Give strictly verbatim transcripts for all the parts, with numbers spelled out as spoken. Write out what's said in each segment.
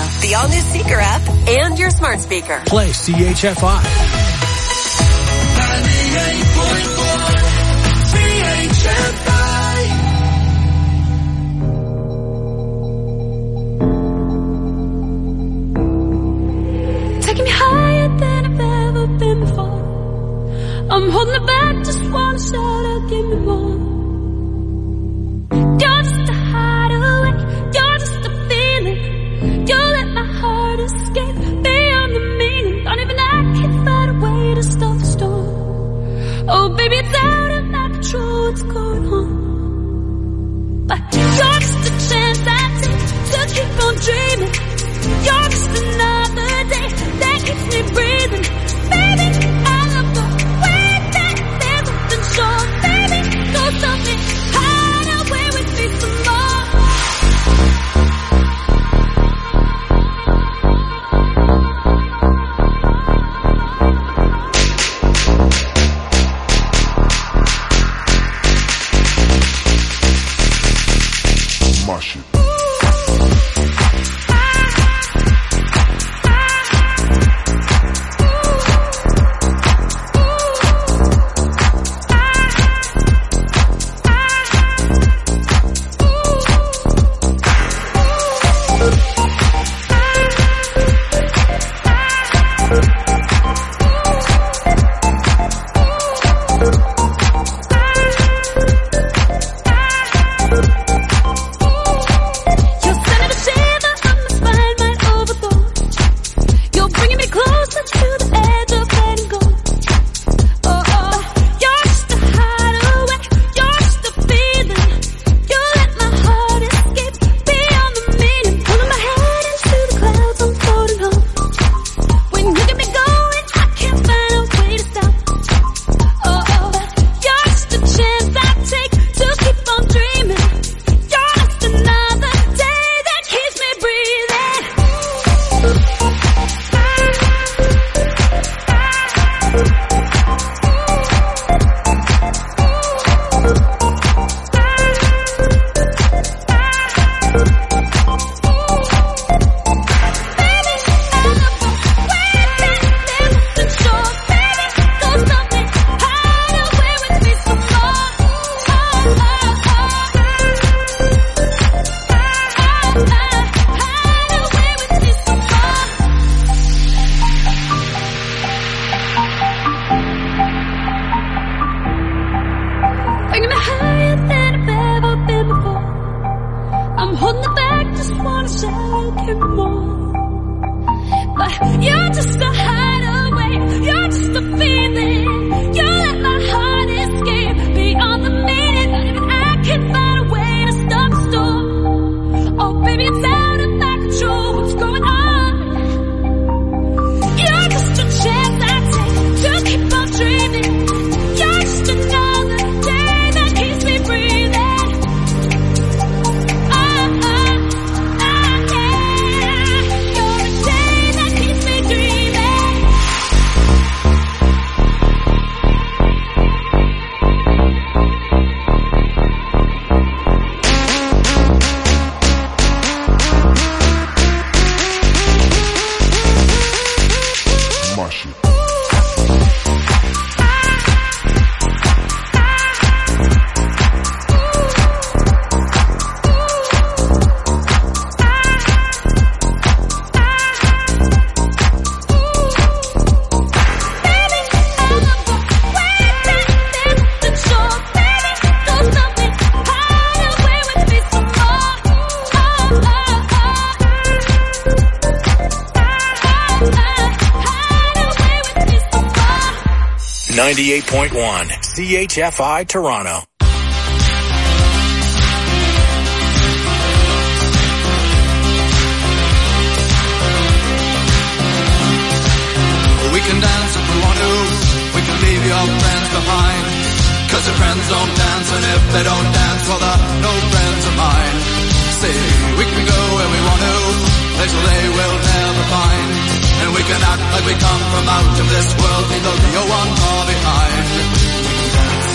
the all-new Seeker app, and your smart speaker. Play C H F I. ninety-eight point one C H F I. Taking me higher than I've ever been before. I'm holding it back, just wanna shout out, give me more. You're just a hideaway, you're just a feeling. You let my heart escape beyond the meaning. Don't even I can find a way to stop the storm. Oh baby, it's out of my control what's going on. But you're just a chance I take to keep on dreaming. You're just another day that keeps me breathing. Baby, I love the way that there's nothing short. Baby, go something, hide away with me some more. My shit. ninety-eight point one C H F I Toronto. We can dance if we want to, we can leave your friends behind, cause your friends don't dance, and if they don't dance, well they're no friends of mine. See, we can go where we want to, places they will never find, and we can act like we come from out of this world, leave the real one far behind. We can dance.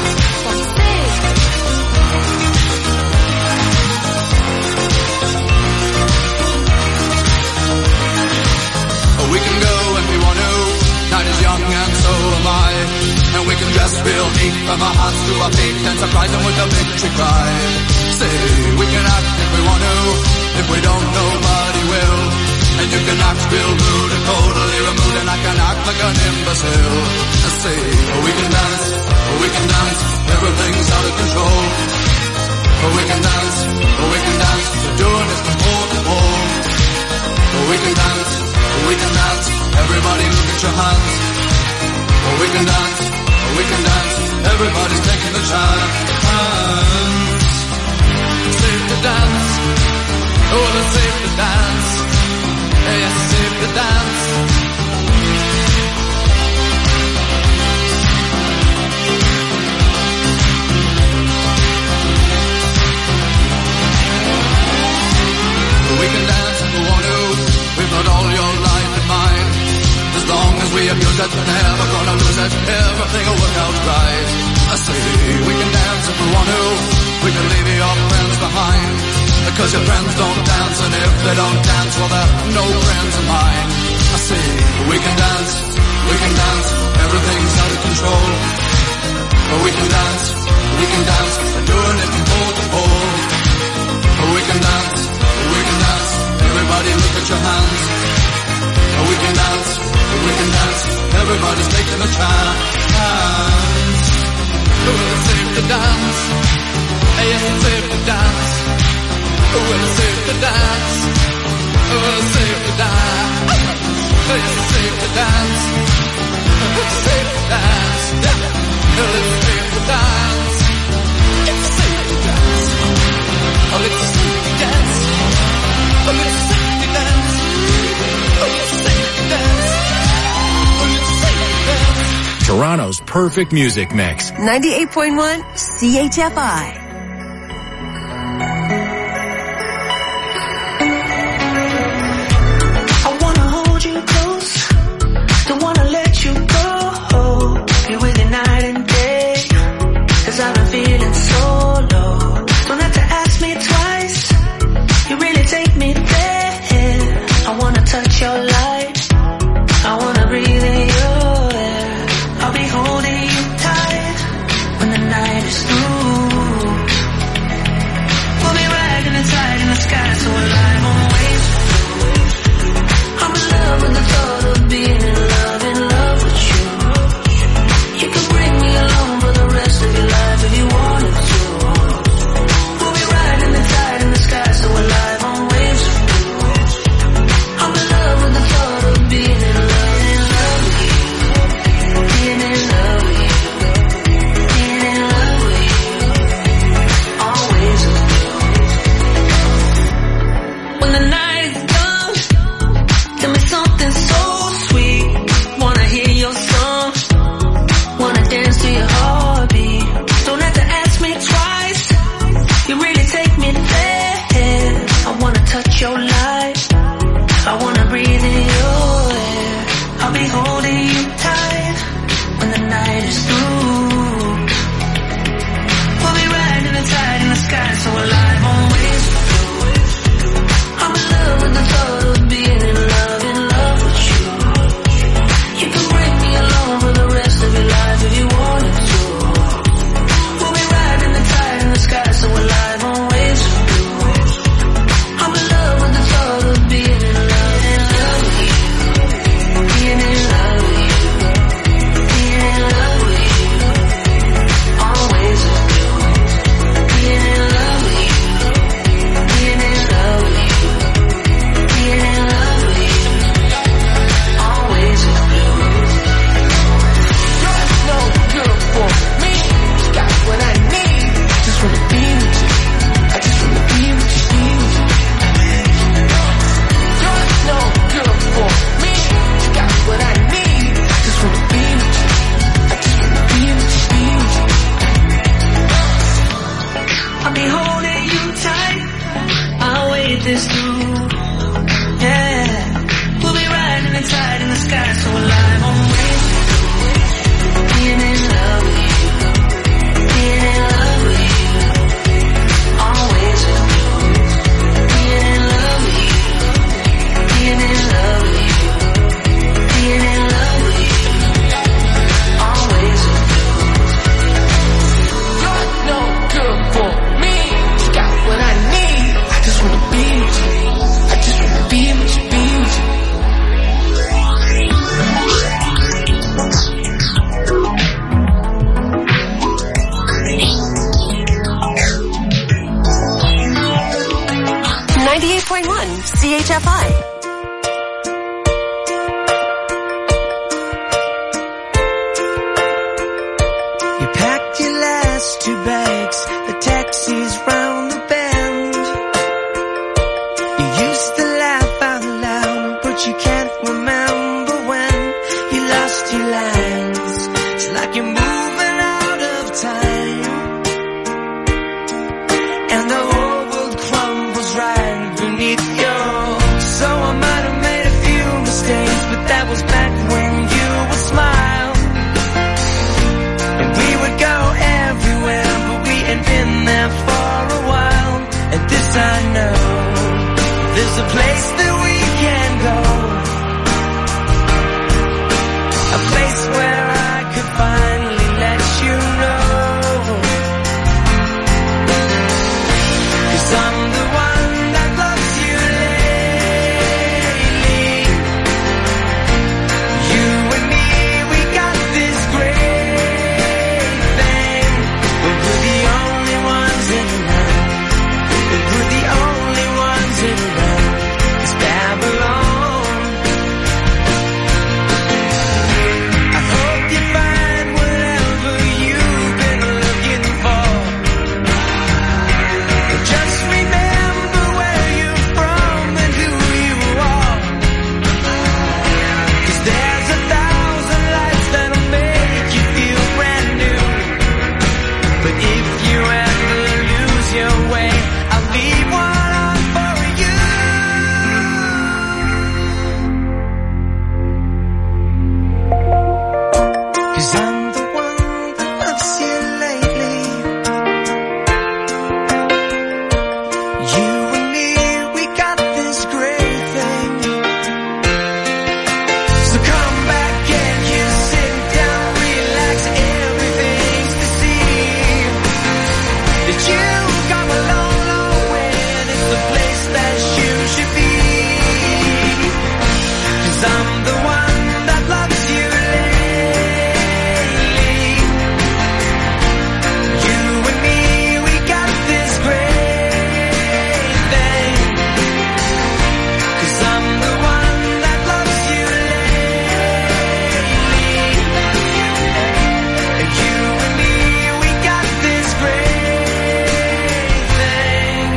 our feet and surprise them with a victory cry. Say, we can act if we want to, if we don't, nobody will. And you can act real rude and totally removed, and I can act like an imbecile. I say, oh, we can dance, oh, we can dance, everything's out of control. Oh, we can dance, oh, we can dance, we're doing this from pole to pole. Oh, we can dance, oh, we can dance, everybody look at your hands. Oh, we can dance, oh, we can dance, everybody's taking the chance. It's safe to dance, oh, it's safe to dance. Yes, it's safe to dance. We can dance if we want to. We've got all your life in mind. As long as we abuse it, we're never gonna lose it. Everything will work out right. I say we can dance if we want to. We can leave your friends behind. Because your friends don't dance, and if they don't dance, well, they're no friends of mine. I say we can dance, we can dance, everything's out of control. But we can dance, we can dance, we're doing it from pole to pole. But we can dance, we can dance, everybody look at your hands. But we can dance, we can dance, everybody's taking a chance. Oh, it's safe to dance, yes, it's safe to dance. Oh, it's safe to dance. Oh, it's safe to dance. Oh, it's safe to dance. Oh, it's safe to dance. Oh, it's safe to dance. It's safe to dance. Oh, it's safe to dance. Oh, it's safe to dance. Oh, it's safe to dance. Oh, it's safe to dance. Toronto's perfect music mix. ninety-eight point one C H F I. I've been feeling so low. Don't have to ask me twice. You really take me there. I wanna touch your light. I wanna breathe in your air. I'll be holding you tight when the night is through. point one C H F I. Two bags, the taxi's round the bend. You used to laugh out loud, but you can't remember when you lost your lines. It's like you're moving out of time, and the whole world crumbles right beneath you. So I might have made a few mistakes, but that was back when you would smile, and we would go everywhere, but we ain't been there for a while. And this I know, there's a place that we can go, a place where I could finally let you know, 'cause I'm the one that loves you lately. You and me, we got this great thing, but we're the only ones in around, but we're the only ones in around. It's Babylon. I hope you find whatever you've been looking for. But just remember where you're from and who you are, 'cause there's a thousand lights that'll make you feel brand new. But if you ever lose your way, I'll leave one on for you. 'Cause I'm the one that loves you lately. You and me, we got this great thing. So come back and you sit down, relax, everything's to see. That you've come a long, long way, and it's the place that you should be. 'Cause I'm the one that loves you lately. You and me, we got this great thing. 'Cause I'm the one that loves you lately. And you and me, we got this great thing.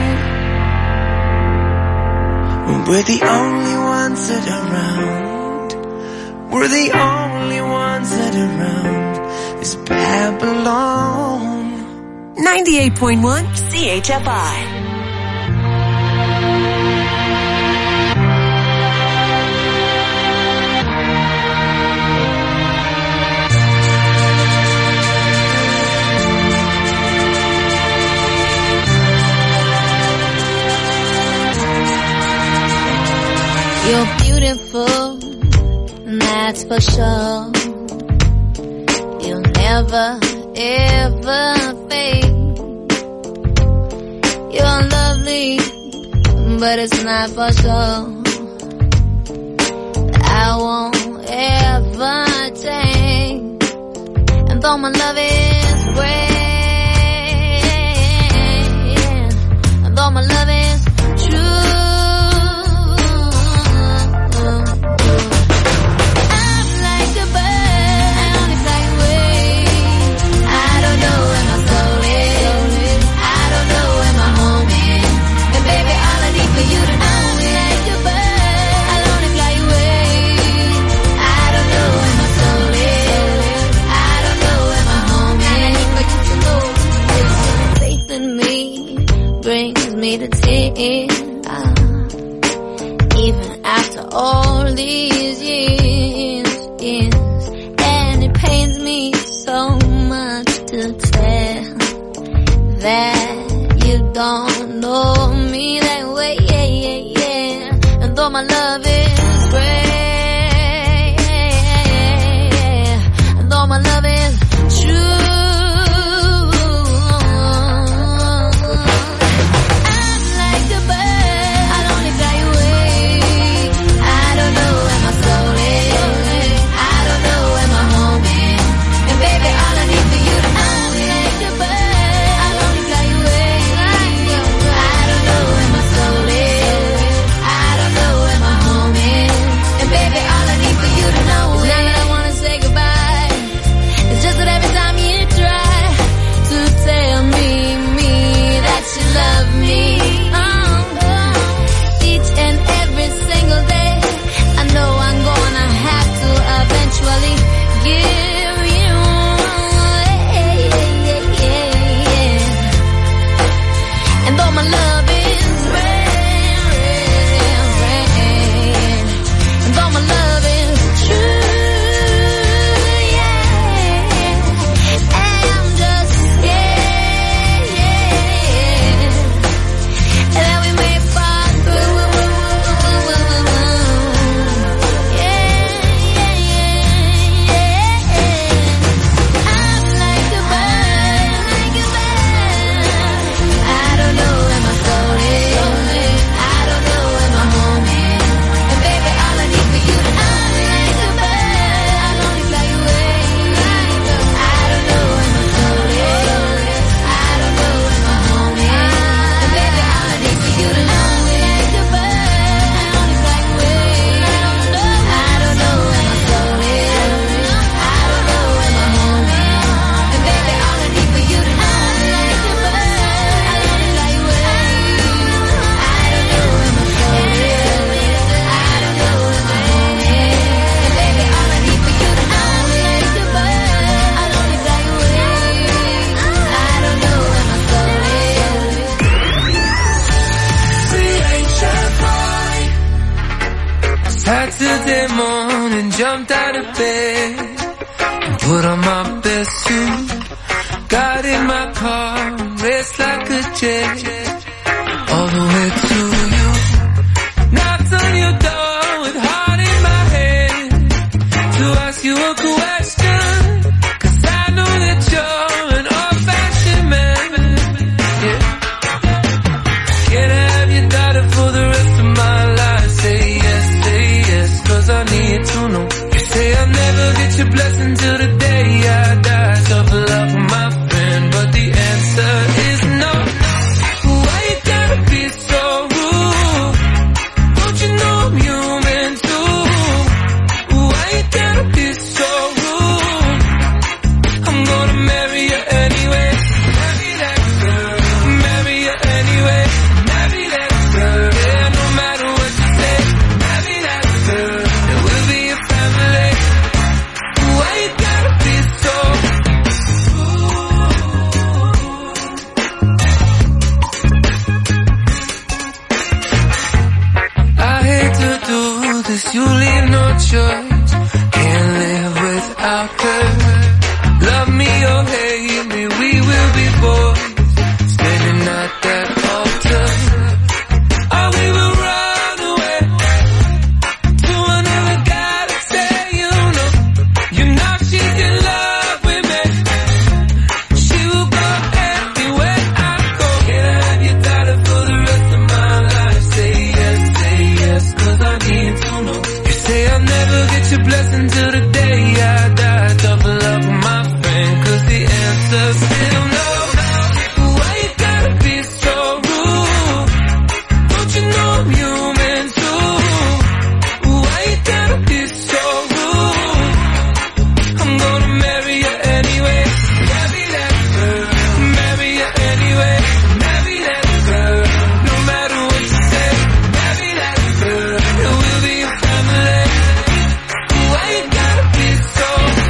We're the only ones that are around. We're the only ones that are around. It's Babylon. ninety-eight point one C H F I. You're beautiful, that's for sure. You'll never, ever fade. You're lovely, but it's not for sure. I won't ever change. And though my love is great, and though my love is true, me to tears, ah, even after all these years, years, and it pains me so much to tell that you don't know me that way, yeah, yeah, yeah. And though my love is great, and though my love is true, I Yesterday morning, jumped out of bed and put on my best suit. Got in my car, raced like a jet all the way to you. Knocked on your door with heart in my head to ask you a question, 'cause I know that you're an old-fashioned man. Yeah. Can I have your daughter for the rest of my life? Say yes, say yes, 'cause I need to know. You say I'll never get your blessing till the day I die. Tough love for my friend, but the answer is no. Why you gotta be so rude? Don't you know I'm human too? Why you gotta be so rude? I'm gonna marry you anyway. Marry that girl. Marry you anyway. Marry that girl. Yeah, no matter what you say. Marry that girl. And we'll be a family. Why you gotta be so I hate to do this, you leave no choice. Can't live without her. Love me or hate me, we will be boys, standing at that altar. Or we will run away to another guy to say, you know, you know she's in love with me. She will go everywhere I go. Can I have your daughter for the rest of my life? Say yes, say yes, 'cause I need to know. You say I'll never get your blessing till the day I die. Tough love for my friend, 'cause the answer's still no. Why you gotta be so rude? Don't you know I'm human too? Why you gotta be so rude? I'm gonna marry you anyway. Marry that girl. Marry you anyway. Marry that girl. No matter what you say. Marry that girl. And we'll be a family. Why you gotta be so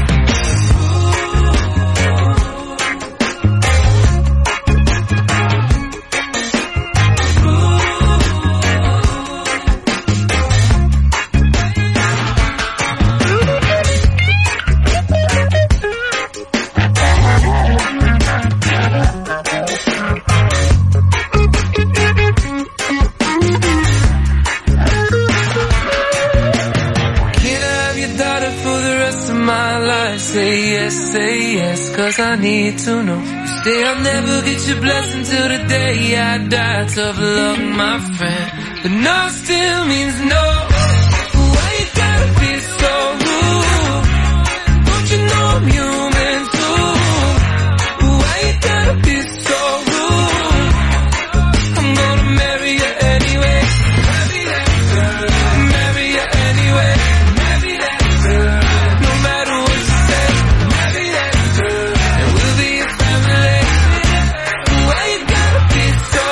Can I have your daughter for the rest of my life? Say yes, say yes, 'cause I need to know. You say I'll never get your blessing till the day I die. Tough luck, my friend, but no still means no. Why you gotta be so rude? Don't you know I'm human too? Why you gotta be so rude? I'm gonna marry you anyway. Marry that girl. Marry you anyway. Marry that girl. No matter what you say. Marry that girl. And we'll be a family. Why you gotta be so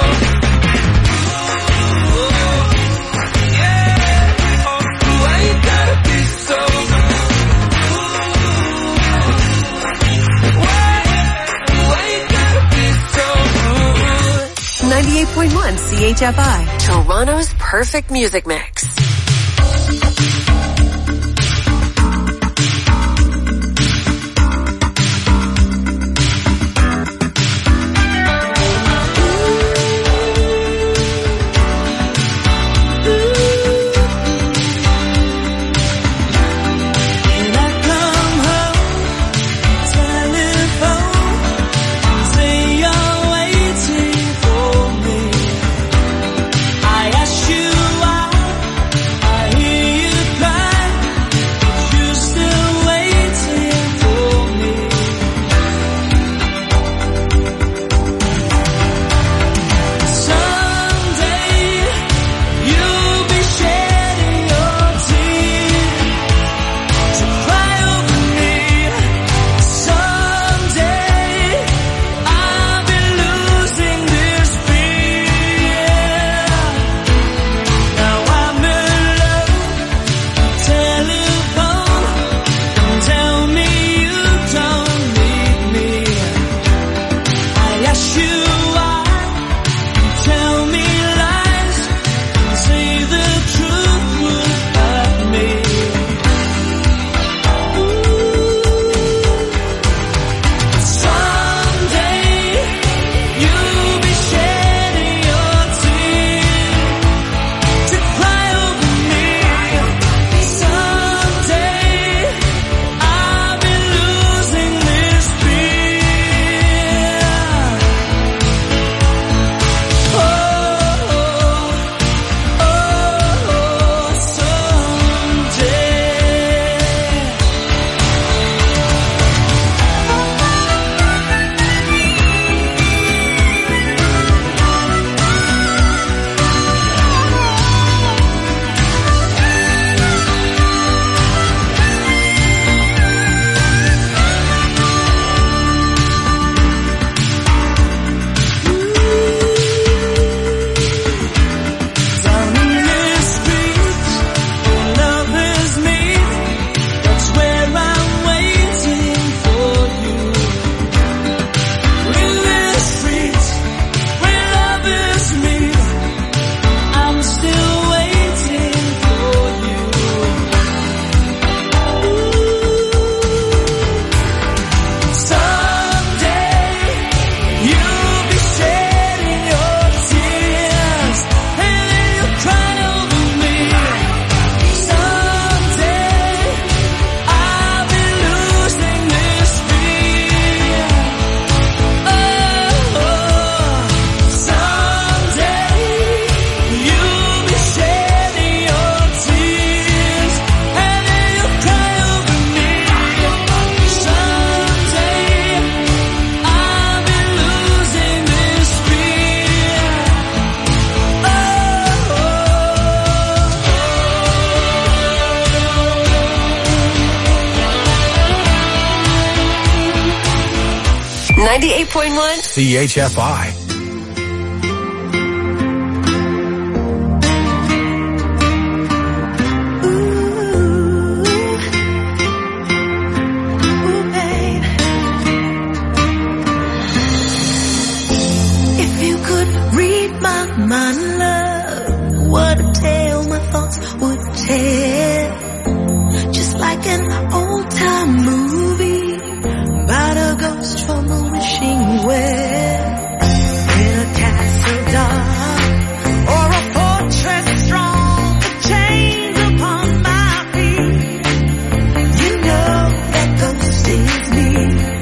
yeah. Oh, why you gotta be so Why? Why you gotta be so rude? ninety-eight point one C H F I, Toronto's perfect music mix. I asked you why ninety-eight point one C H F I. My love, what a tale my thoughts would tell. Just like an old-time movie about a ghost from a wishing well. In a castle dark or a fortress strong with chains upon my feet, you know that ghost is me.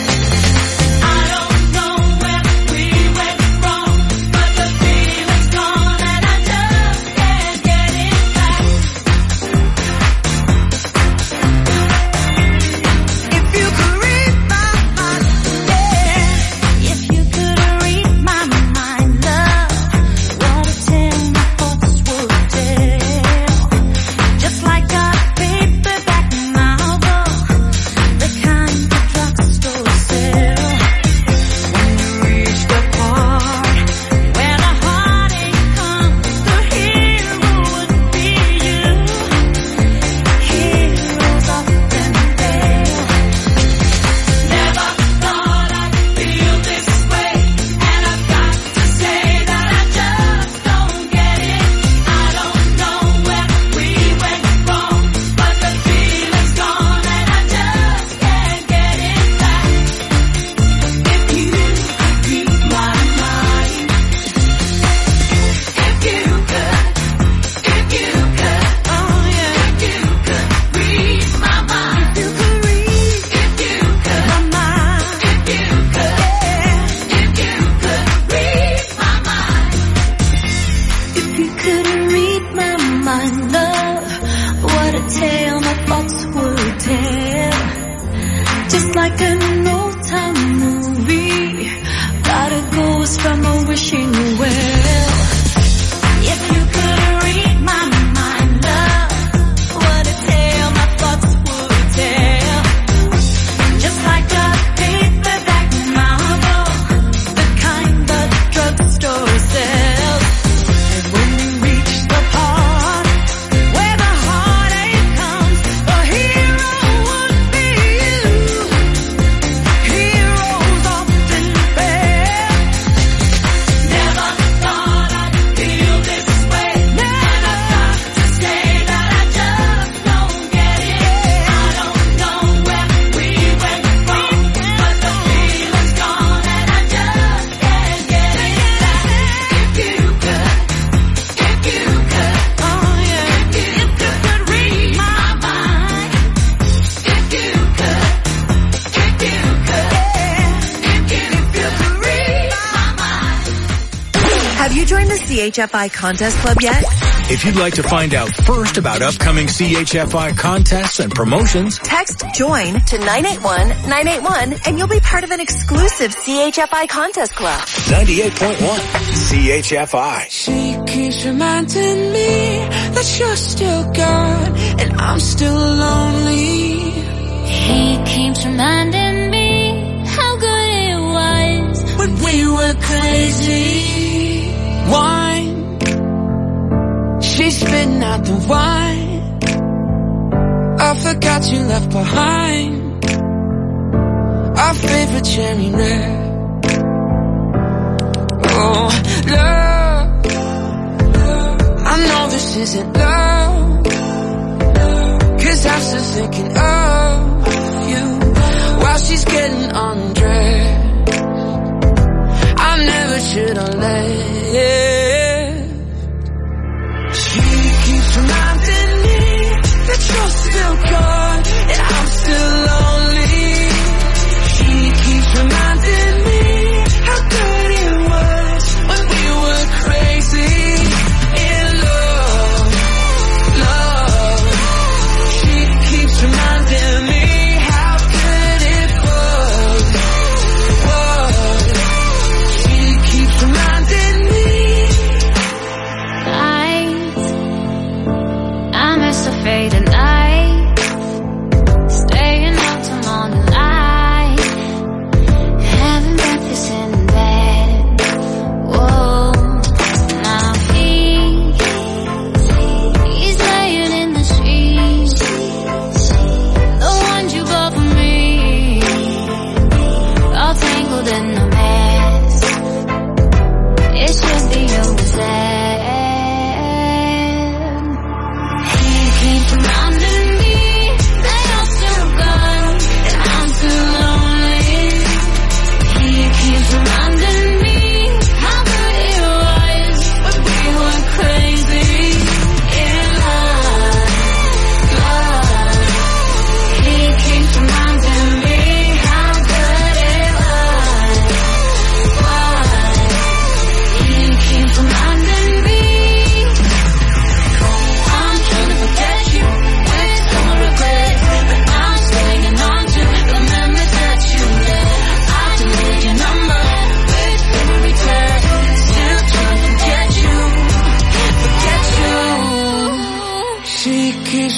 C H F I Contest Club yet? If you'd like to find out first about upcoming C H F I contests and promotions, text JOIN to nine eight one nine eight one and you'll be part of an exclusive C H F I Contest Club. ninety-eight point one C H F I. She keeps reminding me that you're still gone and I'm still lonely. He keeps reminding me how good it was when we were crazy. Wine, she's spitting out the wine. I forgot you left behind our favorite cherry red. Oh, love, I know this isn't love, 'cause I'm still thinking of you while she's getting undressed. I never should have left. She keeps reminding me that you're still gone and I'm still lonely. She keeps reminding me how good it was when we were crazy in love, love. She keeps reminding me how good it was, was. She keeps reminding me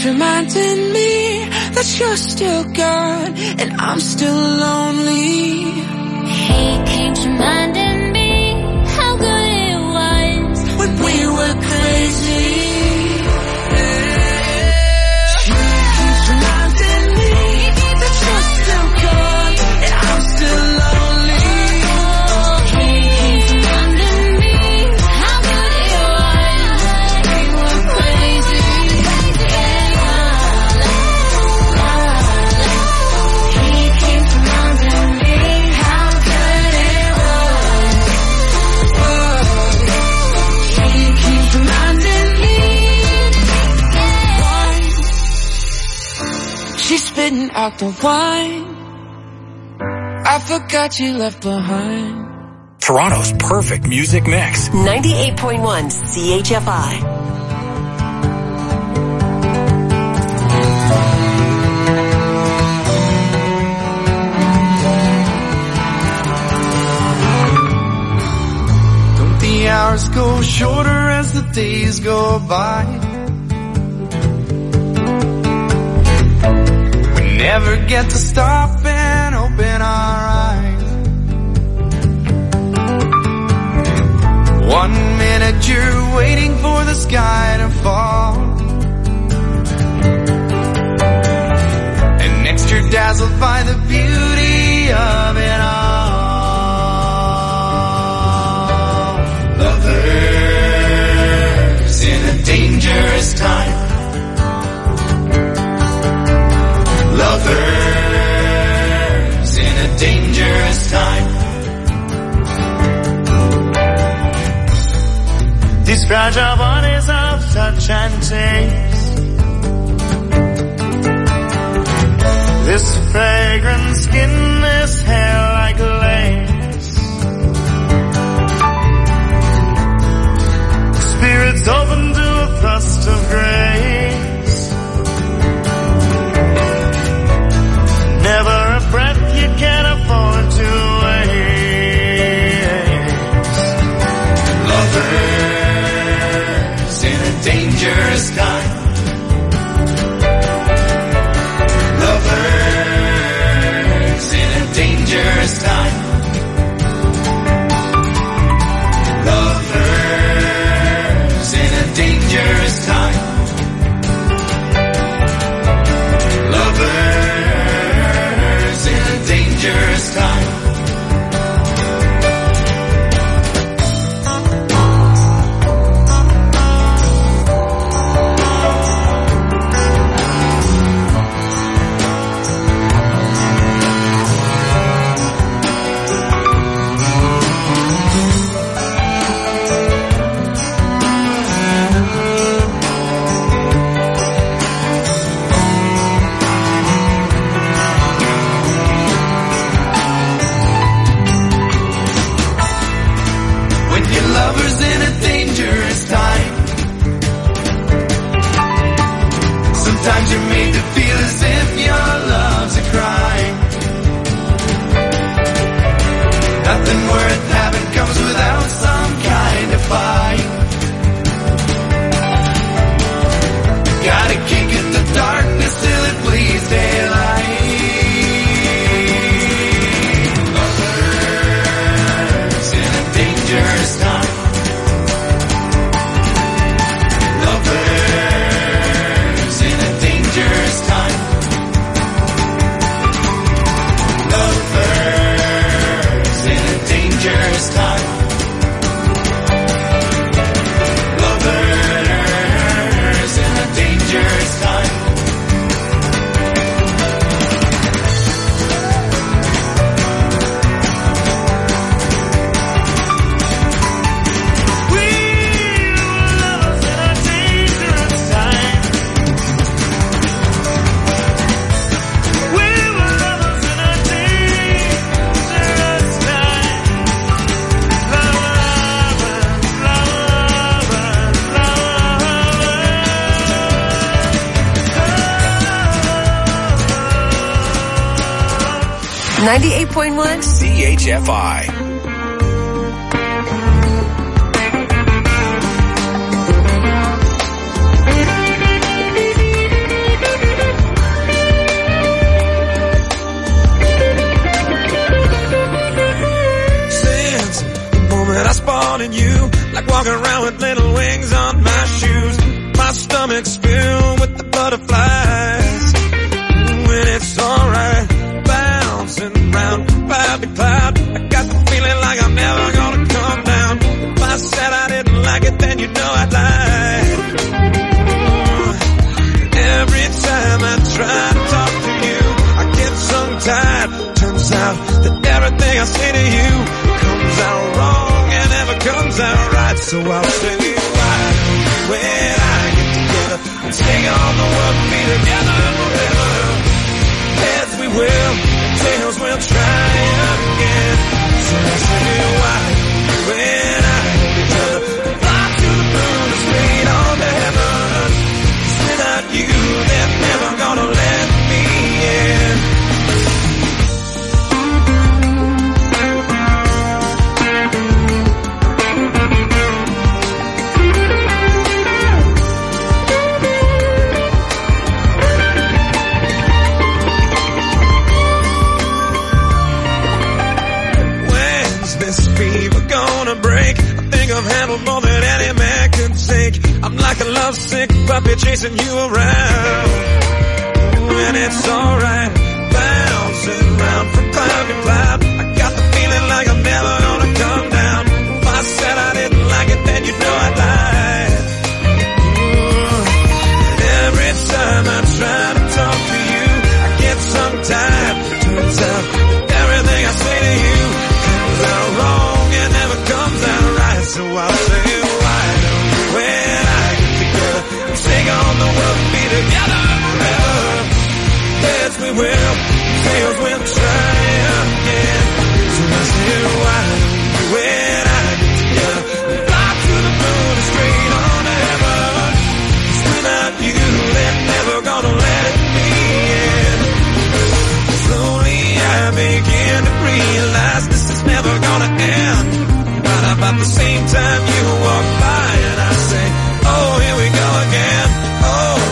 reminding me that you're still gone and I'm still lonely. He keeps reminding me how good it was when we were crazy. She keeps reminding me that you're still gone and I'm still lonely. He keeps reminding me how good it was we were crazy. He keeps reminding me how good it was. He keeps reminding me. She's spitting out the wine I forgot you left behind. Toronto's perfect music mix. ninety-eight point one C H F I. Don't the hours go shorter as the days go by? We never get to stop and open our eyes. One minute you're waiting for the sky to fall, and next you're dazzled by the beauty of it all. Lovers in a dangerous time. Lovers in a dangerous time. These fragile bodies of touch and taste, this fragrant skin, this hair like lace. Spirits open to a thrust of grace. Never a breath you can afford to waste. Lovers in a dangerous time. Lovers in a dangerous time. Lovers in a dangerous time. Lovers in a dangerous time. Lovers in a dangerous time. Sometimes you're made to feel as if your love's a crime. Nothing worth having comes without some kind of fight. Gotta kick at the darkness till it bleeds daylight. Lovers in a dangerous time. ninety-eight point one C H F I. wanting you, like walking around with little wings on my shoes. My stomach's filled with the butterflies. When it's alright, bouncing round from cloud to cloud. I got the feeling like I'm never gonna come down. If I said I didn't like it, then you know I'd lie. Every time I try to talk to you, I get tongue-tied. Turns out that everything I say to you comes out wrong and never comes out right. So I'll say, why don't you and I get together and stay on the world and be together forever? Heads we will, tails we'll try again. So I say, why don't you and I get together and fly to the moon and straight on to heaven? 'Cause without you, they're never gonna let me in. Break. I think I've handled more than any man could take. I'm like a lovesick puppy chasing you around. And it's alright, bouncing round from cloud to cloud. I got the feeling like I'm never gonna come down. If I said I didn't like it, then you know I'd lie. And every time I try to talk to you, I get tongue-tied. Turns out that everything I say to you comes out wrong. Comes out right, so I'll say, why don't you and I get together and take on the world and be together forever? Heads we will, tails we'll try again. So I say, why don't you and I get together and fly to the moon and straight on to heaven? 'Cause without you, they're never gonna let me in. Slowly I begin to realize this is never gonna end. About the same time you walk by and I say, oh, here we go again, oh.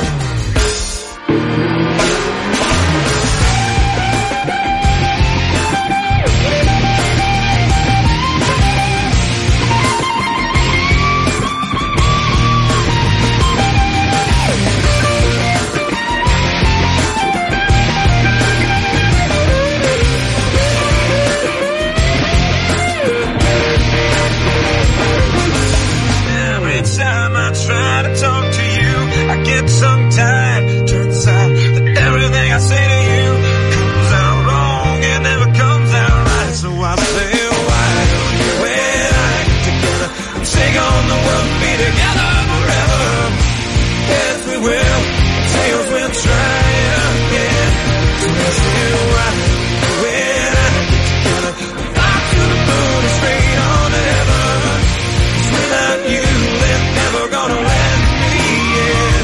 Try to talk to you, I get tongue-tied. Turns out that everything I say to you comes out wrong and never comes out right. So I say, why don't you and I get together and take on the world and be together forever? Yes, we will, tails will try again. So I say, why don't you and I get together and fly to the moon and straight on to heaven? 'Cause without you, they're never gonna let me in.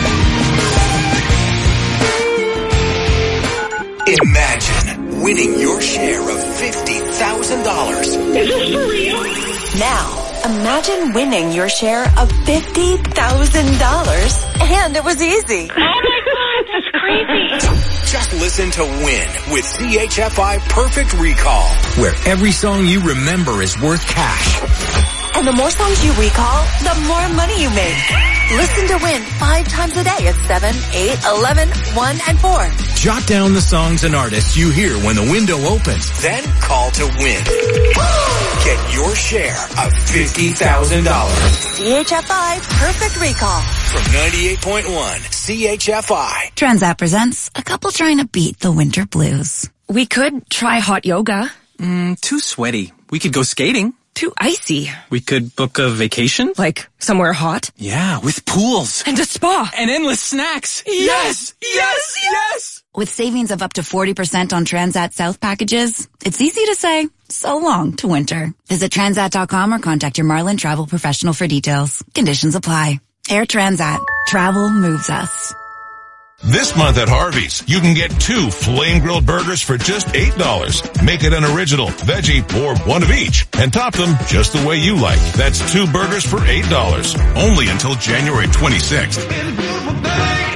Imagine winning your share of fifty thousand dollars. Is this for real? Now, imagine winning your share of fifty thousand dollars. And it was easy. Oh my God, that's crazy. Just listen to Win with C H F I Perfect Recall, where every song you remember is worth cash. And the more songs you recall, the more money you make. Listen to Win five times a day at seven, eight, eleven, one, and four. Jot down the songs and artists you hear when the window opens. Then call to Win. Get your share of fifty thousand dollars. C H F I Perfect Recall. From ninety-eight point one C H F I. Transat presents a couple trying to beat the winter blues. We could try hot yoga. Mm, too sweaty. We could go skating. Too icy. We could book a vacation. Like somewhere hot. Yeah, with pools. And a spa. And endless snacks. Yes! Yes! Yes! With savings of up to forty percent on Transat South packages, it's easy to say so long to winter. Visit transat dot com or contact your Marlin travel professional for details. Conditions apply. Air Transat. Travel moves us. This month at Harvey's, you can get two flame grilled burgers for just eight dollars. Make it an original, veggie, or one of each, and top them just the way you like. That's two burgers for eight dollars. Only until January twenty-sixth.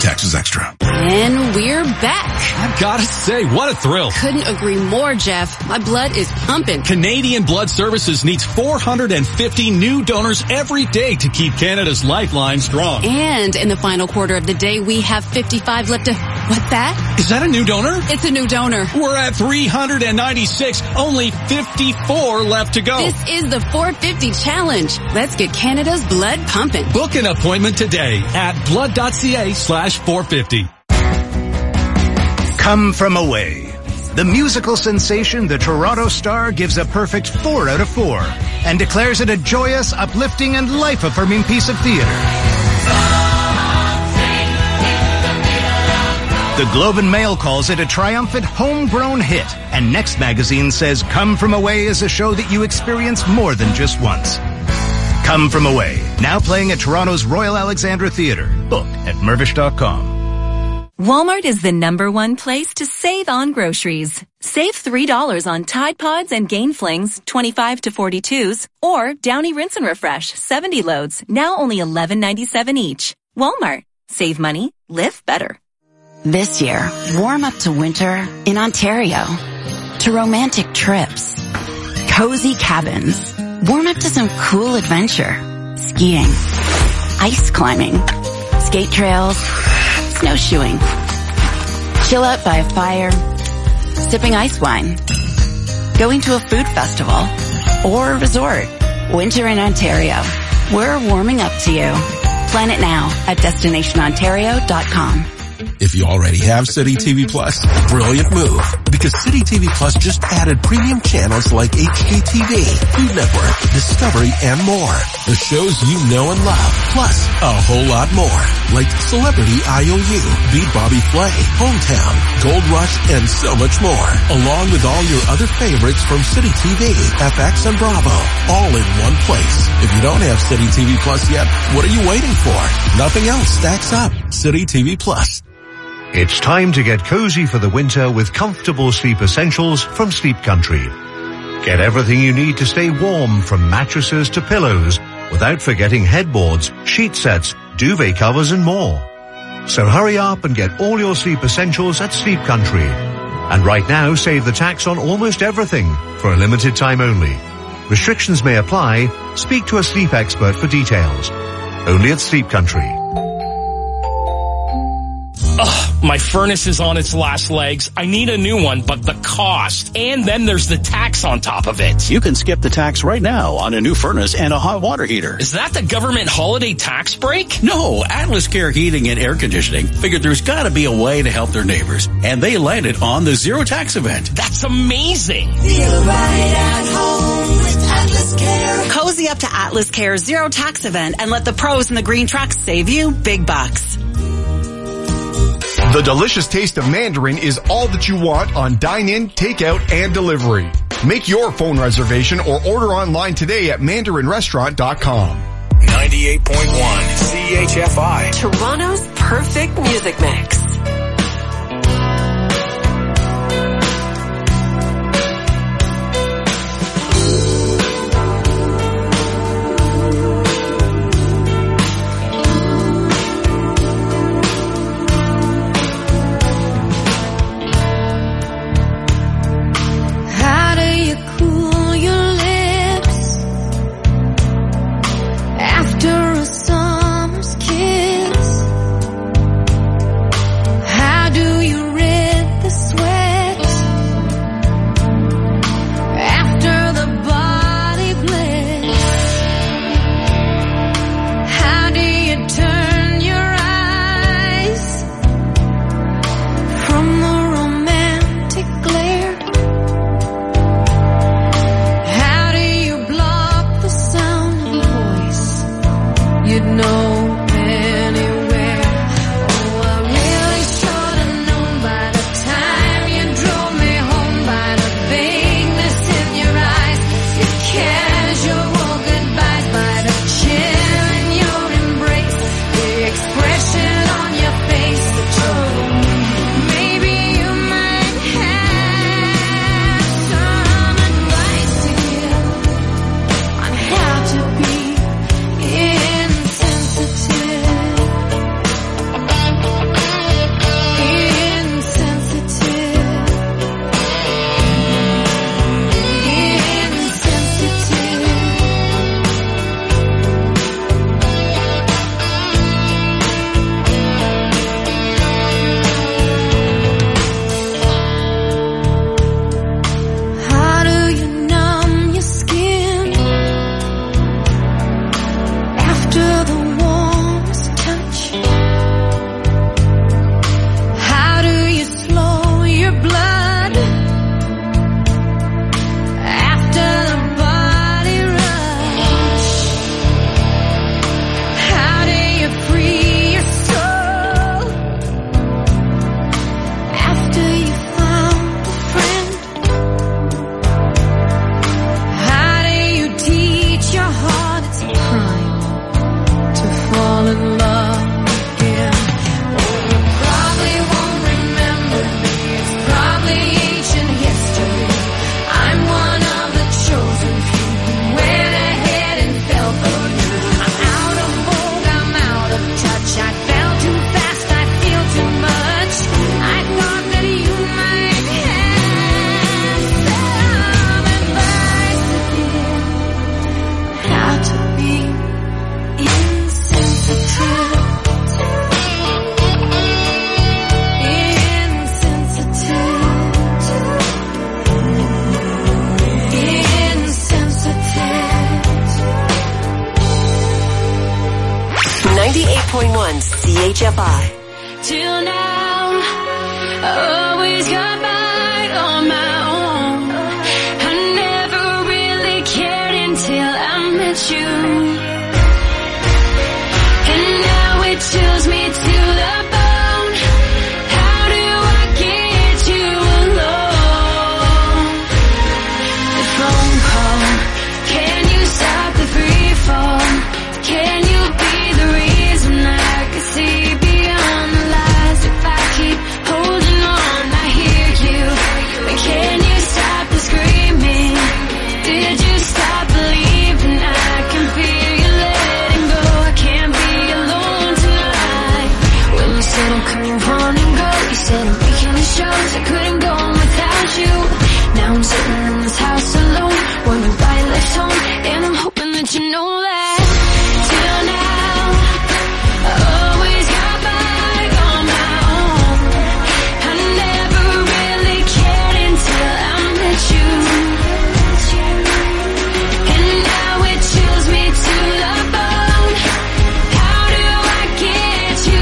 Taxes extra. And we're back. I've got to say, what a thrill. Couldn't agree more, Jeff. My blood is pumping. Canadian Blood Services needs four hundred fifty new donors every day to keep Canada's lifeline strong. And in the final quarter of the day, we have fifty-five left to... What's that? Is that a new donor? It's a new donor. We're at three hundred ninety-six, only fifty-four left to go. This is the four fifty challenge. Let's get Canada's blood pumping. Book an appointment today at blood.ca slash 450. Come From Away. The musical sensation The Toronto Star gives a perfect four out of four and declares it a joyous, uplifting, and life-affirming piece of theater. The Globe and Mail calls it a triumphant homegrown hit, and Next Magazine says Come From Away is a show that you experience more than just once. Come From Away, now playing at Toronto's Royal Alexandra Theatre. Book at Mirvish dot com. Walmart is the number one place to save on groceries. Save three dollars on Tide Pods and Gain Flings, twenty-five to forty-twos, or Downy Rinse and Refresh, seventy loads, now only eleven ninety-seven each. Walmart. Save money, live better. This year, warm up to winter in Ontario. To romantic trips. Cozy cabins. Warm up to some cool adventure. Skiing. Ice climbing. Skate trails. Snowshoeing. Chill out by a fire. Sipping ice wine. Going to a food festival. Or a resort. Winter in Ontario. We're warming up to you. Plan it now at destination ontario dot com. If you already have City T V Plus, brilliant move. Because City T V Plus just added premium channels like H G T V, Food Network, Discovery, and more. The shows you know and love, plus a whole lot more. Like Celebrity I O U, Beat Bobby Flay, Hometown, Gold Rush, and so much more. Along with all your other favorites from City T V, F X, and Bravo. All in one place. If you don't have City T V Plus yet, what are you waiting for? Nothing else stacks up. City T V Plus. It's time to get cozy for the winter with comfortable sleep essentials from Sleep Country. Get everything you need to stay warm, from mattresses to pillows, without forgetting headboards, sheet sets, duvet covers, and more. So hurry up and get all your sleep essentials at Sleep Country. And right now, save the tax on almost everything for a limited time only. Restrictions may apply. Speak to a sleep expert for details. Only at Sleep Country. Ugh, my furnace is on its last legs. I need a new one, but the cost. And then there's the tax on top of it. You can skip the tax right now on a new furnace and a hot water heater. Is that the government holiday tax break? No, Atlas Care Heating and Air Conditioning figured there's gotta be a way to help their neighbors. And they landed on the zero tax event. That's amazing. Feel right at home with Atlas Care. Cozy up to Atlas Care's zero tax event and let the pros in the green trucks save you big bucks. The delicious taste of Mandarin is all that you want on dine-in, takeout, and delivery. Make your phone reservation or order online today at mandarin restaurant dot com. ninety-eight point one C H F I. Toronto's perfect music mix. point one C H F I. Till now, I always got by on my own. I never really cared until I met you. And now it chills me to the bone. How do I get you alone? The phone call, can you stop the free fall? Can you be the reason I can see beyond the lies? If I keep holding on, I hear you. And can you stop the screaming? Did you stop believing? I can feel you letting go. I can't be alone tonight. When you said I'm coming on and go, you said I'm making the shows. I couldn't go on without you. Now I'm sitting in this house alone, wondering why I left home. And I'm hoping that you know that. Till now, I always got by on my own. I never really cared until I met you. And now it chills me to the bone. How do I get you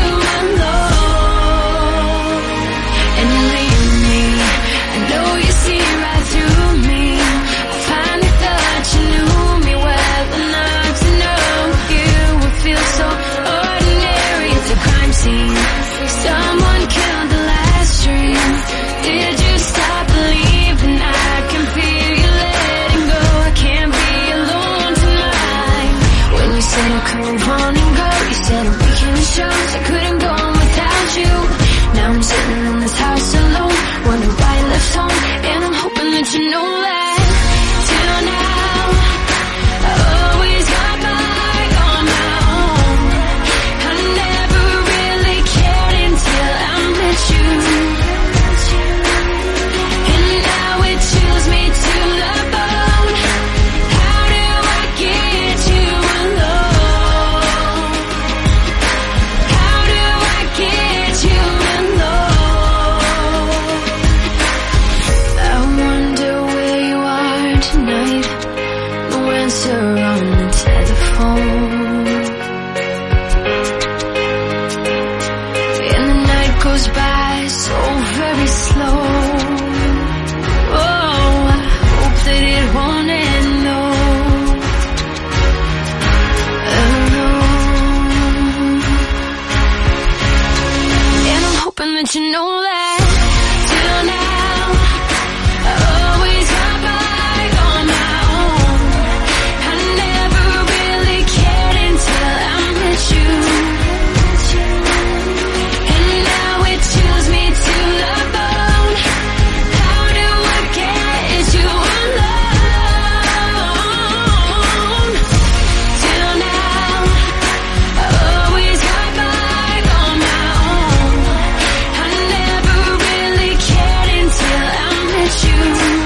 alone? And you leave me, I know you see right through me. I finally thought you knew me well enough to know you would feel so ordinary at the crime scene. Someone killed the last dream. Did you stop believing? I can feel you letting go. I can't be alone tonight. When you said I'm coming on and go, you said I'm making the shows. I couldn't go on without you. Now I'm sitting in this house alone, wondering why I left home. And I'm hoping that you know that. Till now, I always got by on my own. I never really cared until I met you. And now it chills me to the bone. How do I get you alone? How do I get you alone? I wonder where you are tonight. No answer on the telephone. And the night goes by so very slow. Oh, I hope that it won't end, no. Alone. And I'm hoping that you know that. Till now, I always got by on my own. I never really cared until I met you. And now it chills me to the bone. How do I get you alone? Till now, I always got by on my own. I never really cared until I met you.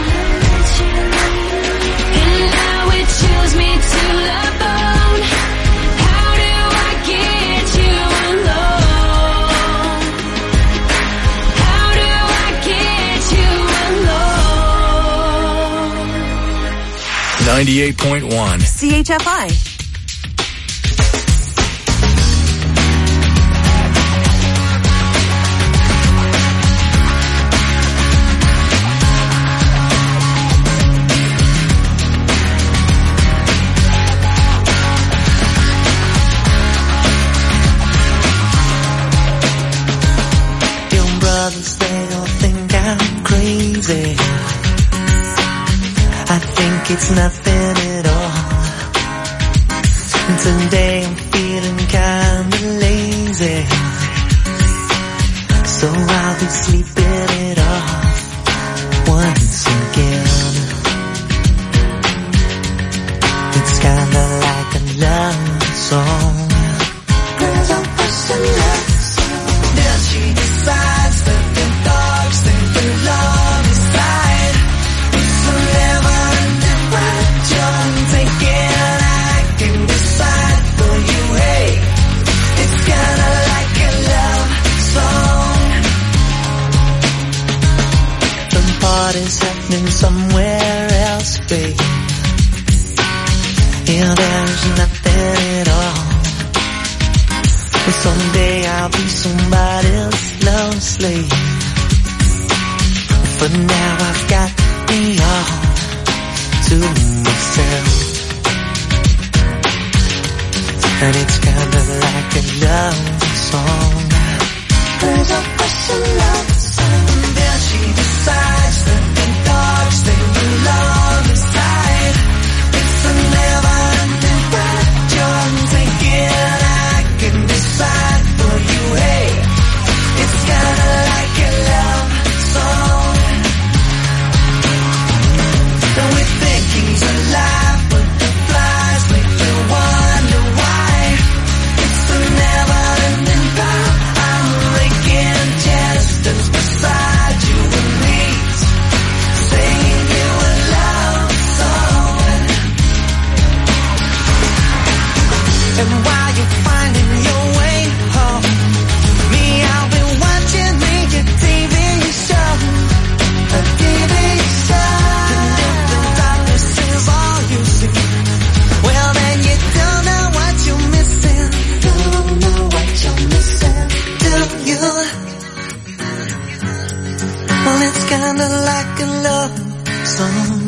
And now it chills me to the bone. How do I get you alone? How do I get you alone? ninety-eight point one. C H F I. Your brothers, they all think I'm crazy. I think it's nothing at all. Today I'm feeling kinda lazy, so I'll be sleeping it off once again. It's kinda like a love song. Girls are pushing love song. Then she decides that the dogs think the love is right. It's forever and ever. Don't take it, I can decide for you. Hey, it's kinda like a love song. The party's happening somewhere else, babe. Here there's nothing at all. And it's kinda like a love song. There's a Russian love song. And then she decides that the dogs think the love is tied. It's a never-ending ride. You're thinking I can decide for you, hey. It's kinda like a love song. And we think he's alive, but the flies make you wonder why. It's a never-ending ride. I'm raking chestnuts beside you and me, singing you a love song. And while you're finding your way home, me, I'll be watching me a T V show, a T V show. And if the darkness is all you see, well then you don't know what you're missing. Don't know what you're missing, do you? Well, it's kinda like a love song.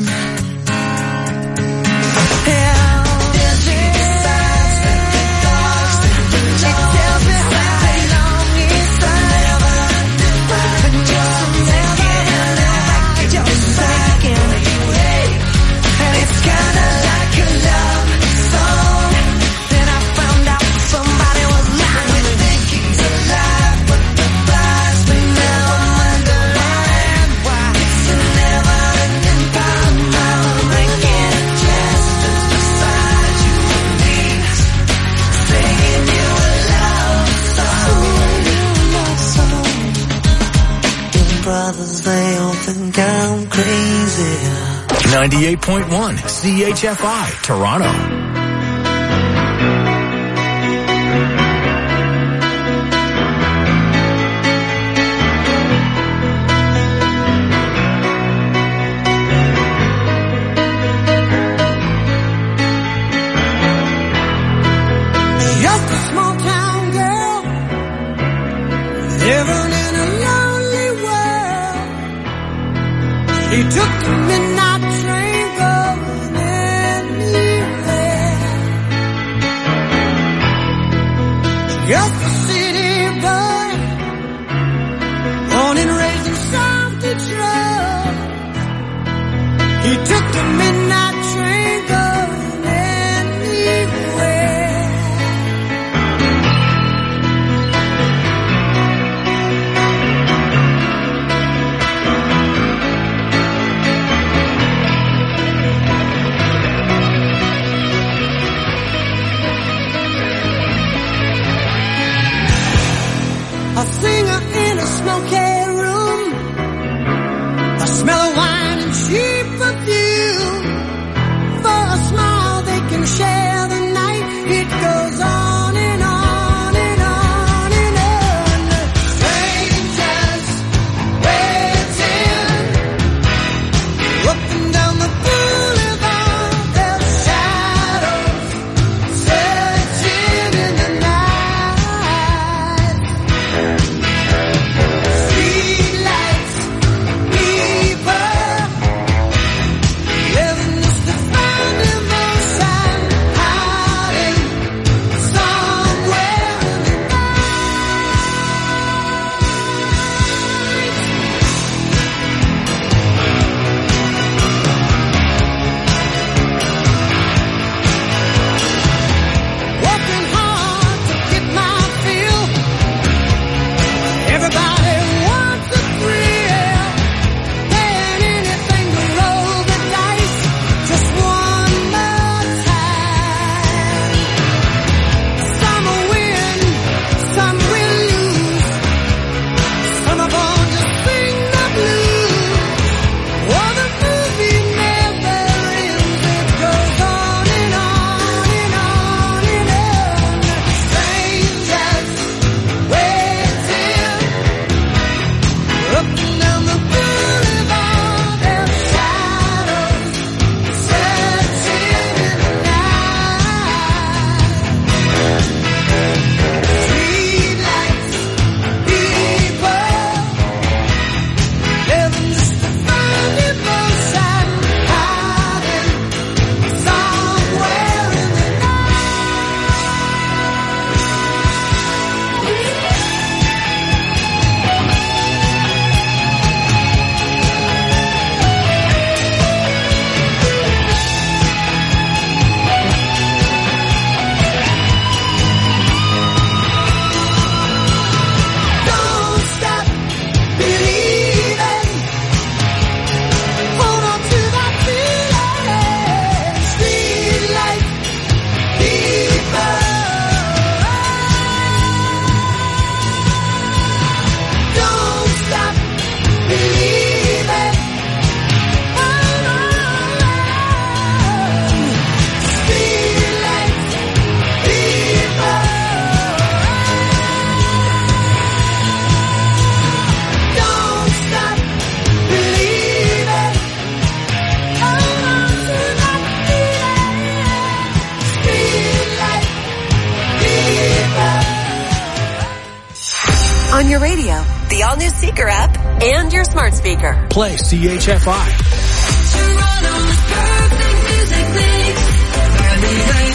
Yeah. Then she decides that the dogs think the she tells me how long it's never ending ride. And just never like you're thinking you, hey. And it's kinda like a love song. Then I found out somebody was lying. We think he's alive, but the flies may never understand why. It's a never-ending ride. I'm raking chestnuts beside you and me, singing you a love song. Your brothers, they all think I'm crazy. ninety-eight point one C H F I, Toronto. Just a small town girl, living in a lonely world. She took the midnight train going anywhere. Just a city boy, born and raised in South Detroit. He took the midnight train going anywhere. your radio, the all-new Seeker app, and your smart speaker. Play C H F I. Toronto's perfect music mix.